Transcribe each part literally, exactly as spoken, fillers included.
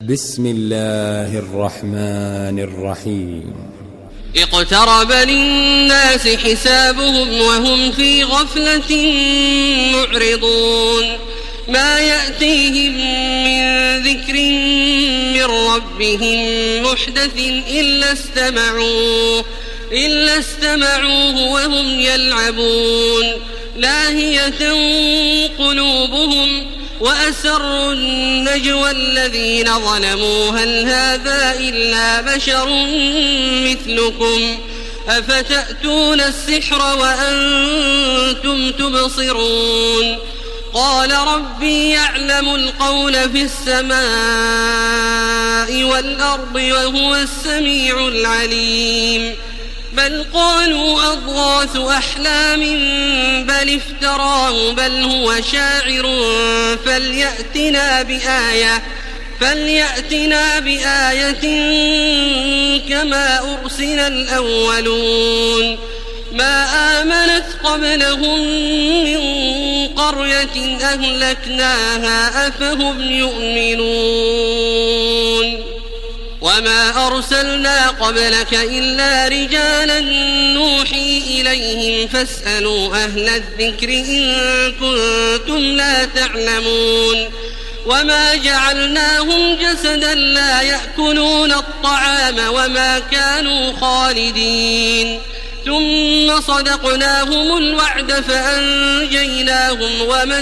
بسم الله الرحمن الرحيم. اقترب للناس حسابهم وهم في غفلة معرضون ما يأتيهم من ذكر من ربهم محدث إلا استمعوه إلا استمعوه وهم يلعبون لاهية قلوبهم وأسروا النجوى الذين ظلموا هل هذا إلا بشر مثلكم أفتأتون السحر وأنتم تبصرون قال ربي يعلم القول في السماء والأرض وهو السميع العليم بل قالوا أضغاث أحلام بل افتراه بل هو شاعر فليأتنا بآية فليأتنا بآية كما أرسل الأولون ما آمنت قبلهم من قرية أهلكناها أفهم يؤمنون وما أرسلنا قبلك إلا رجالا نوحي إليهم فاسألوا أهل الذكر إن كنتم لا تعلمون وما جعلناهم جسدا لا يأكلون الطعام وما كانوا خالدين ثم صدقناهم الوعد فأنجيناهم ومن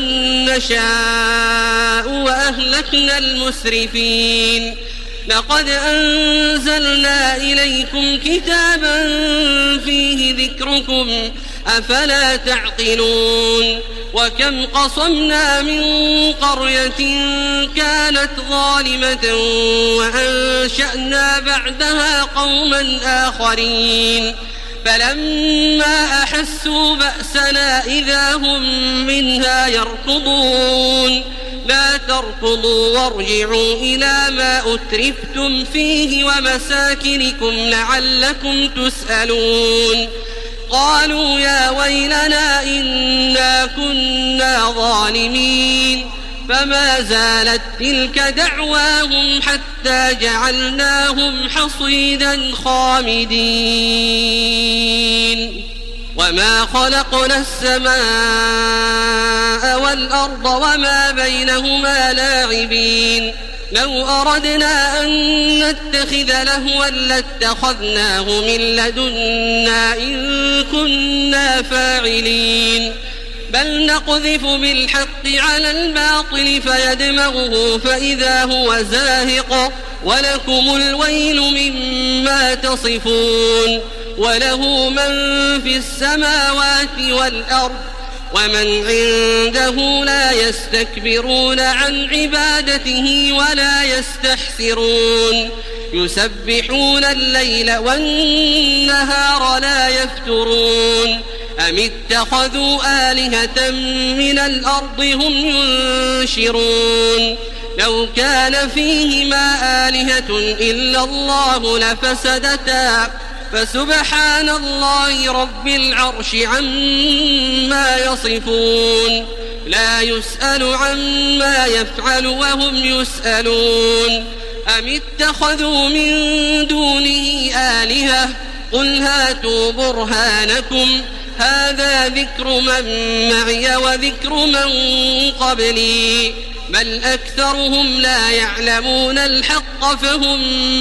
نشاء وأهلكنا المسرفين لقد أنزلنا إليكم كتابا فيه ذكركم أفلا تعقلون وكم قصمنا من قرية كانت ظالمة وأنشأنا بعدها قوما آخرين فلما أحسوا بأسنا إذا هم منها يركضون لا تركضوا وارجعوا إلى ما أترفتم فيه ومساكنكم لعلكم تسألون قالوا يا ويلنا إنا كنا ظالمين فما زالت تلك دعواهم حتى جعلناهم حصيدا خامدين وما خلقنا السماء والأرض وما بينهما لاعبين لو أردنا أن نتخذ لهوا لاتخذناه من لدنا إن كنا فاعلين بل نقذف بالحق على الباطل فيدمغه فإذا هو زاهق ولكم الويل مما تصفون وله من في السماوات والأرض ومن عنده لا يستكبرون عن عبادته ولا يستحسرون يسبحون الليل والنهار لا يفترون أم اتخذوا آلهة من الأرض هم ينشرون لو كان فيهما آلهة إلا الله لفسدتا فسبحان الله رب العرش عما يصفون لا يسأل عما يفعل وهم يسألون أم اتخذوا من دونه آلهة قل هاتوا برهانكم هذا ذكر من معي وذكر من قبلي بل أكثرهم لا يعلمون الحق فهم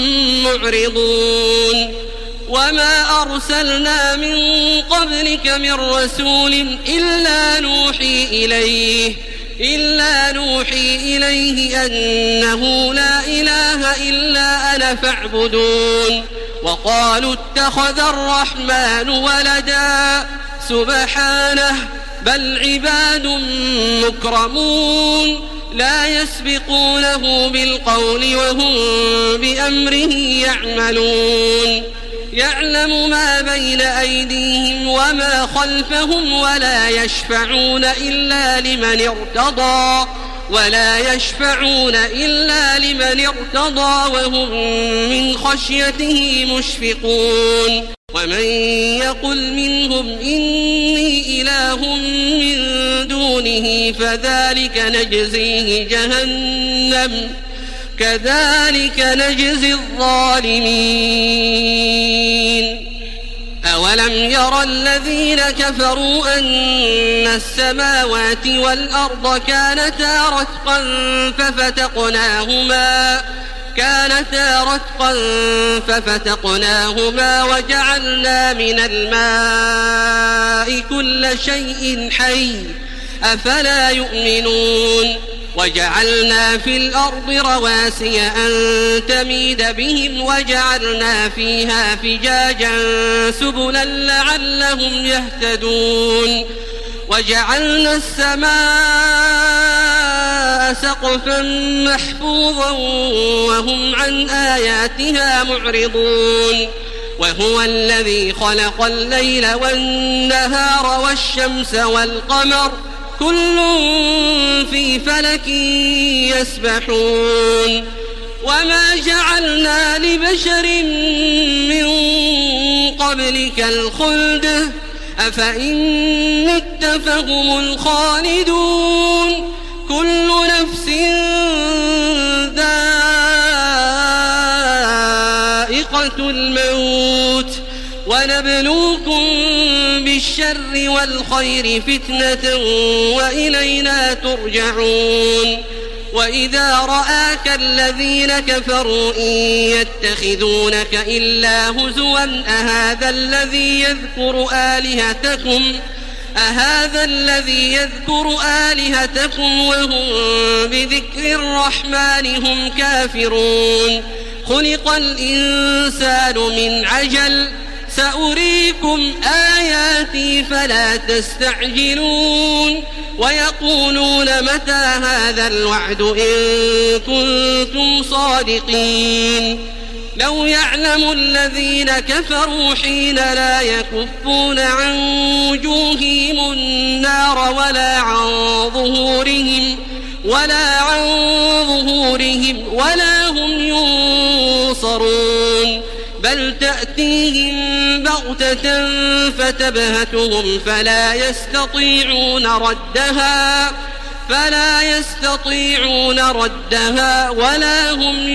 معرضون وما أرسلنا من قبلك من رسول إلا نوحي إليه إلا نوحي إليه أنه لا إله إلا أنا فاعبدون وقالوا اتخذ الرحمن ولدا سبحانه بل عباد مكرمون لا يسبقونه بالقول وهم بأمره يعملون يعلم ما بين أيديهم وما خلفهم ولا يشفعون إلا لمن ارتضى ولا يشفعون إلا لمن ارتضى وهم من خشيته مشفقون ومن يقل منهم إني إله من دونه فذلك نجزيه جهنم كذلك نجزي الظالمين. أولم يرى الذين كفروا أن السماوات والأرض كانتا رتقا ففتقناهما كانتا رتقا ففتقناهما وجعلنا من الماء كل شيء حي أفلا يؤمنون. وجعلنا في الأرض رواسي أن تميد بهم وجعلنا فيها فجاجا سبلا لعلهم يهتدون. وجعلنا السماء سقفا محفوظا وهم عن آياتها معرضون. وهو الذي خلق الليل والنهار والشمس والقمر كل في فلك يسبحون. وما جعلنا لبشر من قبلك الخلد أفإن مت فهم الخالدون. كل نفس ذائقة الموت ونبلوكم بالشر والخير فتنة وإلينا ترجعون. وإذا رآك الذين كفروا إن يتخذونك إلا هزوا أهذا الذي يذكر آلهتكم أهذا الذي يذكر آلهتكم وهم بذكر الرحمن هم كافرون. خلق الإنسان من عجل سأريكم آياتي فلا تستعجلون. ويقولون متى هذا الوعد إن كنتم صادقين. لو يعلم الذين كفروا حين لا يكفون عن وجوههم النار ولا عن ظهورهم ولا عن ظهورهم ولا هم ينصرون. بل تأتيهم بغتة فتبهتهم فلا يستطيعون ردها فلا يستطيعون ردها ولا هم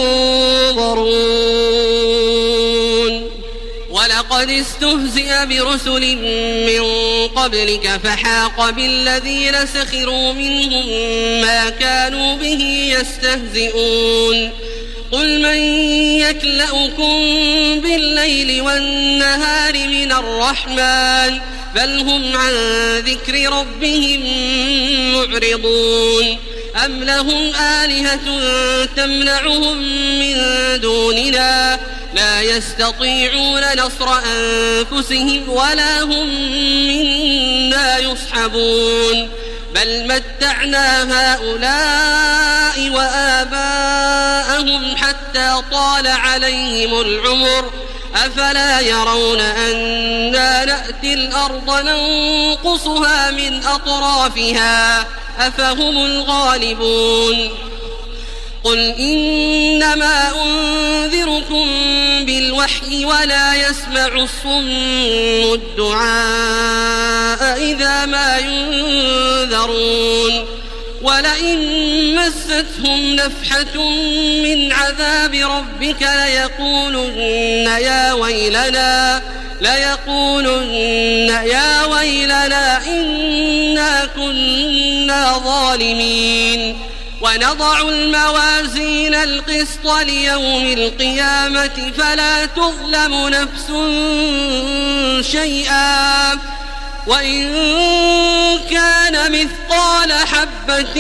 ينظرون. ولقد استهزئ برسل من قبلك فحاق بالذين سخروا منهم ما كانوا به يستهزئون. قل من يكلؤكم بالليل والنهار من الرحمن بل هم عن ذكر ربهم معرضون. أم لهم آلهة تمنعهم من دوننا لا يستطيعون نصر أنفسهم ولا هم منا يصحبون. بل متعنا هؤلاء وآباءهم حتى طال عليهم العمر أفلا يرون أنا نأتي الأرض ننقصها من أطرافها أفهم الغالبون. قل إنما أنذركم بالوحي ولا يسمع الصم الدعاء إذا ما ينذرون. ولئن مستهم نفحة من عذاب ربك ليقولن يا ويلنا ليقولن يا ويلنا إنا كنا ظالمين. ونضع الموازين القسط ليوم القيامة فلا تظلم نفس شيئا وإن كان مثقال حبة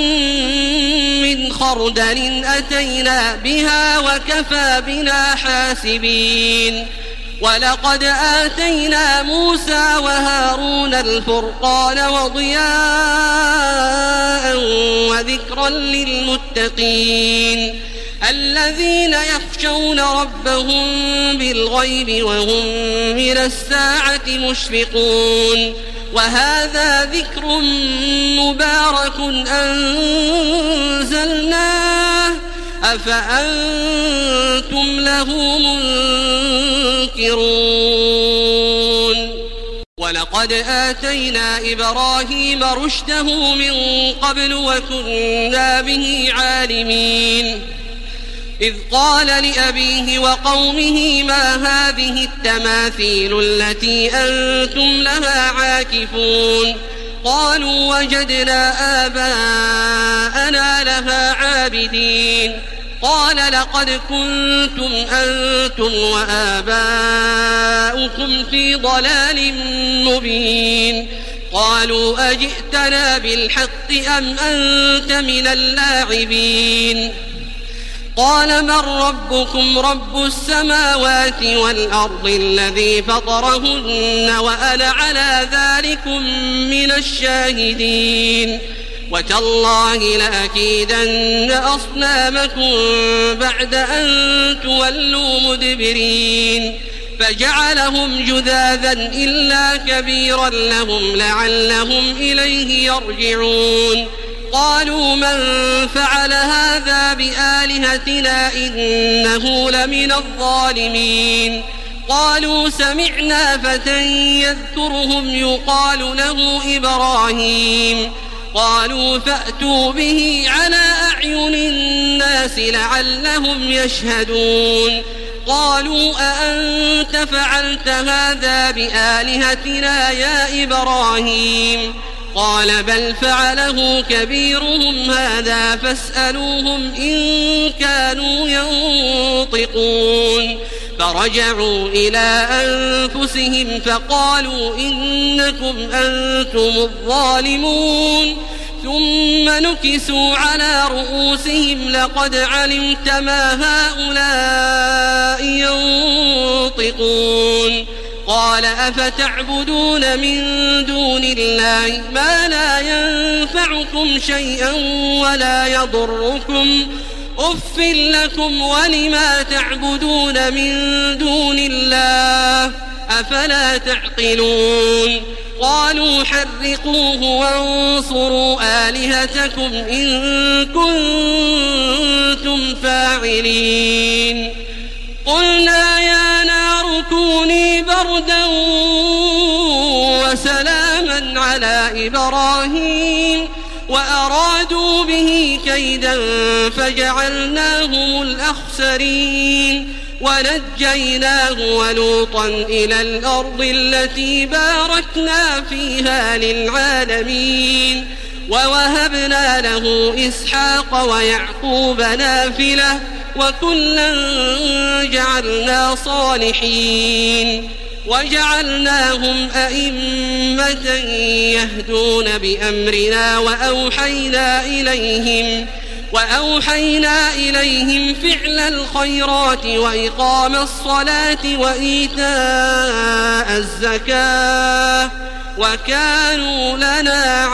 من خردل أتينا بها وكفى بنا حاسبين. ولقد آتينا موسى وهارون الفرقان وضياء وذكرا للمتقين الذين يخشون ربهم بالغيب وهم من الساعة مشفقون. وهذا ذكر مبارك أنزلناه أفأنتم له منكرون. ولقد آتينا إبراهيم رشده من قبل وكنا به عالمين إذ قال لأبيه وقومه ما هذه التماثيل التي أنتم لها عاكفون قالوا وجدنا آباءنا لها عابدين قال لقد كنتم أنتم وآباؤكم في ضلال مبين قالوا أجئتنا بالحق أم أنت من اللاعبين قال من ربكم رب السماوات والأرض الذي فطرهن وأنا على ذلكم من الشاهدين وتالله لأكيدن أصنامكم بعد أن تولوا مدبرين فجعلهم جذاذا إلا كبيرا لهم لعلهم إليه يرجعون قالوا من فعل هذا بآلهتنا إنه لمن الظالمين قالوا سمعنا فتى يذكرهم يقال له إبراهيم قالوا فأتوا به على أعين الناس لعلهم يشهدون قالوا أأنت فعلت هذا بآلهتنا يا إبراهيم قال بل فعله كبيرهم هذا فاسألوهم إن كانوا ينطقون فرجعوا إلى أنفسهم فقالوا إنكم أنتم الظالمون ثم نكسوا على رؤوسهم لقد علمت ما هؤلاء ينطقون قال أفتعبدون من دون الله ما لا ينفعكم شيئا ولا يضركم أف لكم ولما تعبدون من دون الله أفلا تعقلون قالوا حرقوه وانصروا آلهتكم إن كنتم فاعلين قلنا يا نار كوني بردا وسلاما على إبراهيم وأرادوا به كيدا فجعلناهم الأخسرين ونجيناه ولوطا إلى الأرض التي باركنا فيها للعالمين ووهبنا له إسحاق ويعقوب نافلة وكلا جعلنا صالحين وجعلناهم أئمة يهدون بأمرنا وأوحينا إليهم وأوحينا إليهم فعل الخيرات وإقام الصلاة وإيتاء الزكاة وكانوا لنا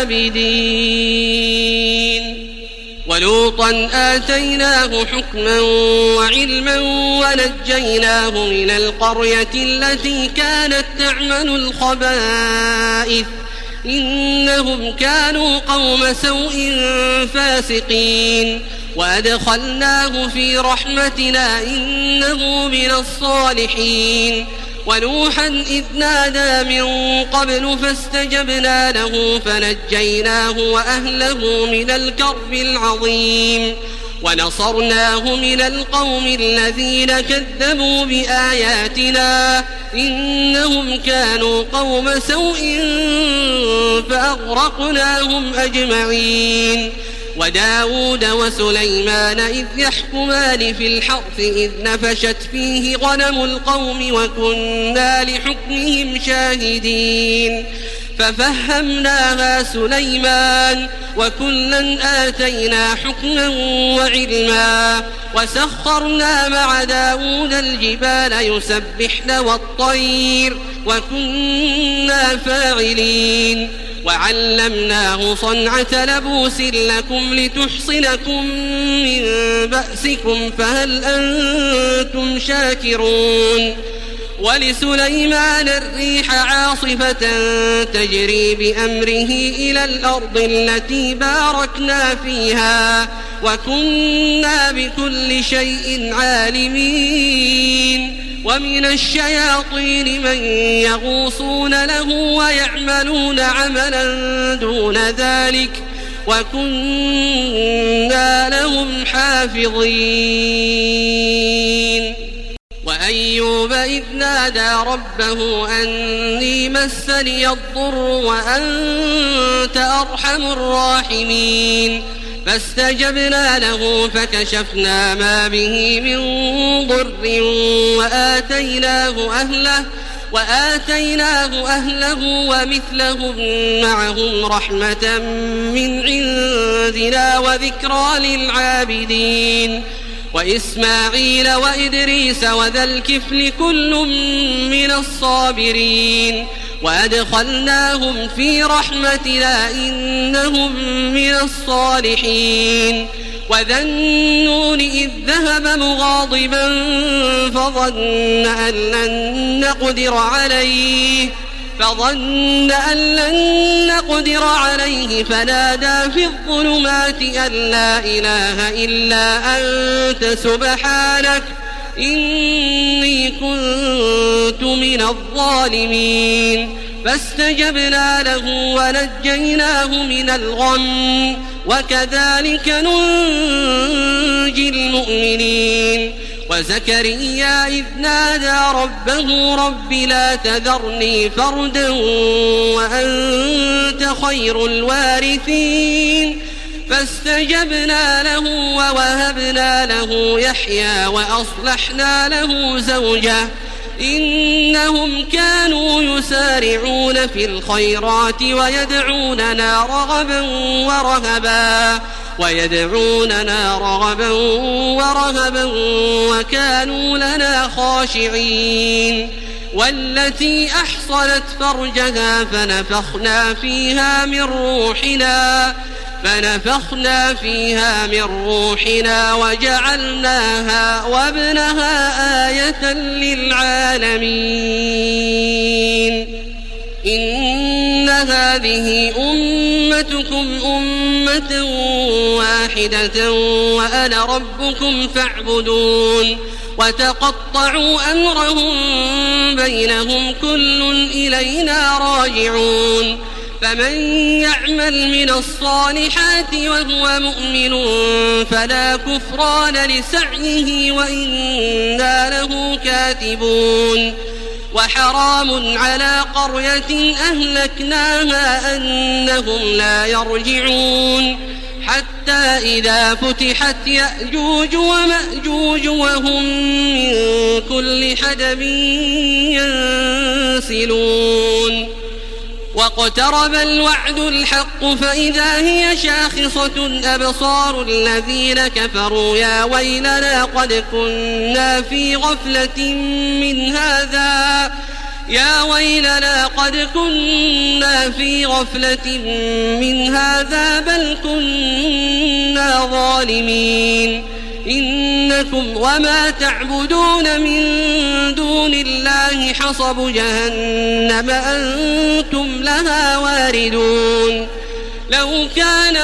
عابدين ولوطا آتيناه حكما وعلما ونجيناه من القرية التي كانت تعمل الخبائث إنهم كانوا قوم سوء فاسقين وأدخلناه في رحمتنا إنه من الصالحين ونوحا إذ نادى من قبل فاستجبنا له فنجيناه وأهله من الكرب العظيم ونصرناه من القوم الذين كذبوا بآياتنا إنهم كانوا قوم سوء فأغرقناهم أجمعين وداود وسليمان إذ يحكمان في الحرث إذ نفشت فيه غنم القوم وكنا لحكمهم شاهدين ففهمناها سليمان وكلا آتينا حكما وعلما وسخرنا مع داود الجبال يسبحن والطير وكنا فاعلين وعلمناه صنعة لبوس لكم لتحصنكم من بأسكم فهل أنتم شاكرون ولسليمان الريح عاصفة تجري بأمره إلى الأرض التي باركنا فيها وكنا بكل شيء عالمين ومن الشياطين من يغوصون له ويعملون عملا دون ذلك وكنا لهم حافظين. وأيوب إذ نادى ربه أني مسني الضر وأنت أرحم الراحمين فاستجبنا له فكشفنا ما به من ضر وآتيناه أهله وآتيناه أهله ومثلهم معهم رحمة من عندنا وذكرى للعابدين. وإسماعيل وإدريس وذا الكفل كل من الصابرين وأدخلناهم في رحمتنا إنهم من الصالحين. وذا النون إذ ذهب مغاضبا فظن أن لن نقدر عليه فظن أن لن نقدر عليه فنادى في الظلمات أن لا إله إلا أنت سبحانك إني كنت من الظالمين. فاستجبنا له ونجيناه من الغم وكذلك ننجي المؤمنين. وزكريا إذ نادى ربه رب لا تذرني فردا وأنت خير الوارثين فاستجبنا له ووهبنا له يحيى وأصلحنا له زوجه إنهم كانوا يسارعون في الخيرات ويدعوننا رغبا ورهبا ويدعوننا رغبا ورهبا وكانوا لنا خاشعين. والتي أحصنت فرجها فنفخنا فيها من روحنا فنفخنا فيها من روحنا وجعلناها وابنها آية للعالمين. إن هذه أمتكم أمة واحدة وأنا ربكم فاعبدون. وتقطعوا أمرهم بينهم كل إلينا راجعون. فمن يعمل من الصالحات وهو مؤمن فلا كفران لسعيه وإنا له كاتبون. وحرام على قرية أهلكناها أنهم لا يرجعون حتى إذا فتحت يأجوج ومأجوج وهم من كل حدب ينسلون. واقترب الوعد الحق فإذا هي شاخصة أبصار الذين كفروا يا ويلنا قد كنا في غفلة من هذا يا ويلنا قد كنا في غفلة من هذا بل كنا ظالمين. إنكم وما تعبدون من دون الله حصب جهنم أنتم لها واردون. لو كان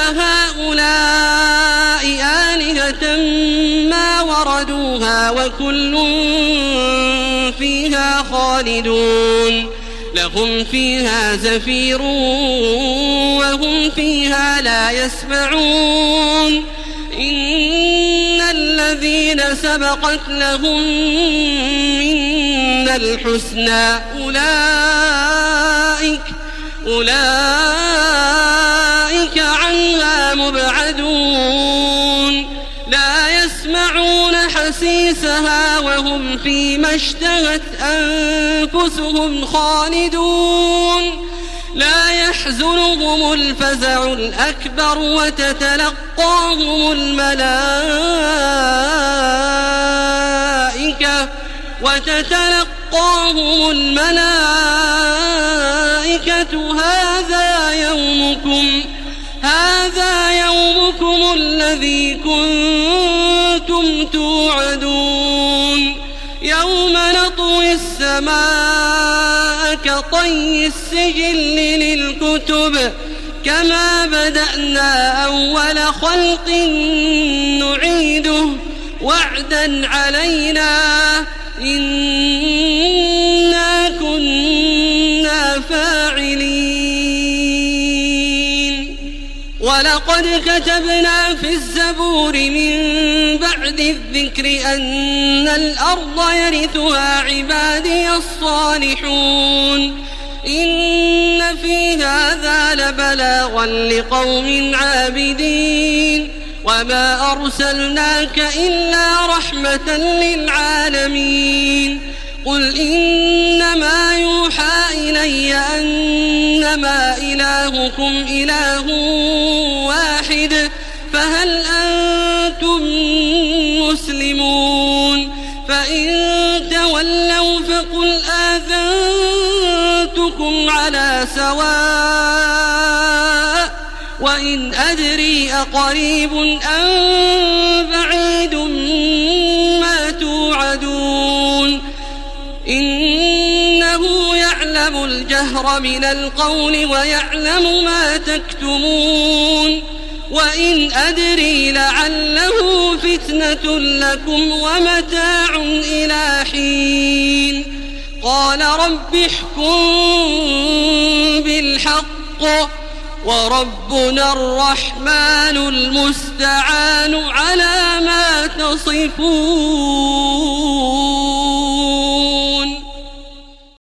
هؤلاء آلهة ما وردوها وكل فيها خالدون. لهم فيها زفير وهم فيها لا يسمعون. إن الذين سبقت لهم منا الحسنى أولئك أولئك عنها مبعدون. لا يسمعون حسيسها وهم فيما اشتهت أنفسهم خالدون. لا يحزنهم الفزع الأكبر وتتلقاهم الملائكة وتتلقاهم الملائكة هذا يومكم هذا يومكم الذي كنتم توعدون. يوم نطوي السماء كطي السجل للكتب كما بدأنا أول خلق نعيده وعدا علينا إنا كنا فاعلين ولقد كتبنا في الزبور من بعد الذكر أن الأرض يرثها عبادي الصالحون إن في هذا لبلاغا لقوم عابدين وما أرسلناك إلا رحمة للعالمين قل إنما يوحى إلي أنما إلهكم إله واحد فهل أنتم مسلمون فإن تولوا فقل آذنتكم على سواء وإن أدري أقريب أم بعيد ما توعدون إنه يعلم الجهر من القول ويعلم ما تكتمون وإن أدري لعله فتنة لكم ومتاع إلى حين قال رب احكم بالحق وربنا الرحمن المستعان على ما تصفون.